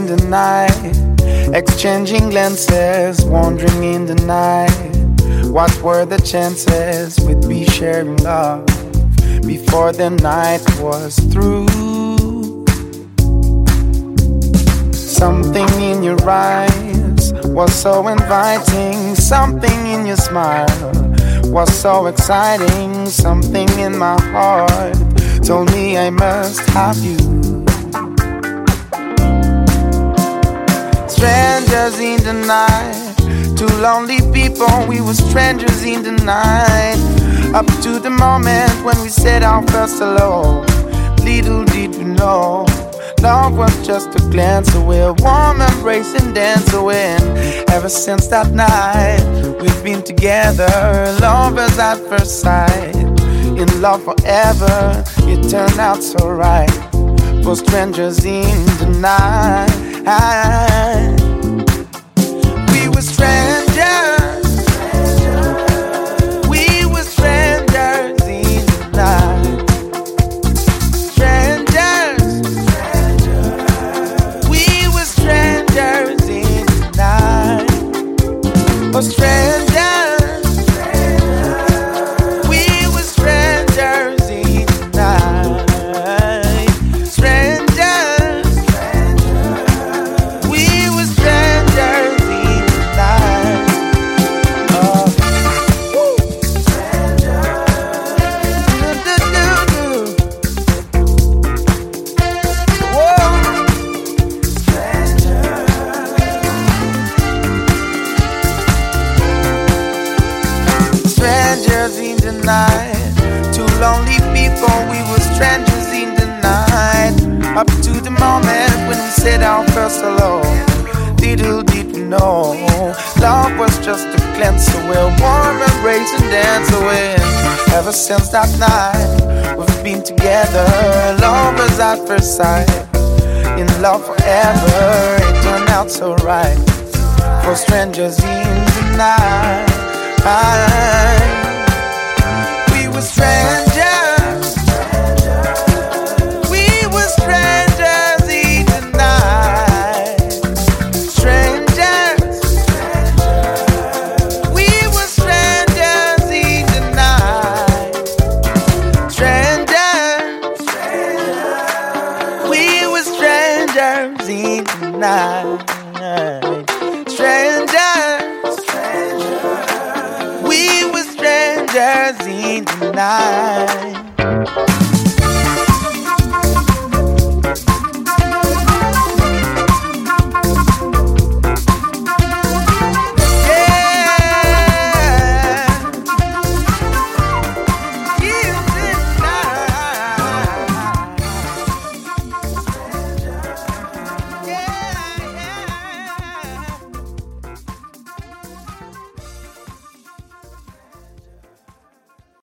the night, exchanging glances, wandering in the night. What were the chances we'd be sharing love before the night was through? Something in your eyes was so inviting, something in your smile was so exciting, something in my heart told me I must have you. Strangers in the night, two lonely people, we were strangers in the night. Up to the moment when we said our first hello, little did we know love was just a glance away, a warm embrace and dance away. And ever since that night, we've been together, lovers at first sight, in love forever. It turned out so right for strangers in the night. We were strangers, we were strangers in the night. Strangers, we were strangers in the night. Oh, strangers, we were strangers in the night. Strangers, we were strangers in the night. Oh, woo. Whoa. Strangers in the night, two lonely people, we were strangers in the night. Up to the moment when we said our first hello, little did we know love was just a glance away, a warm embrace and dance away. And ever since that night, we've been together, lovers at first sight, in love forever. It turned out so right for strangers in the night. We were strangers, we were strangers in the night. Strangers, we were strangers in the night. Strangers, we were strangers in the night. Strangers, we were strangers in the night.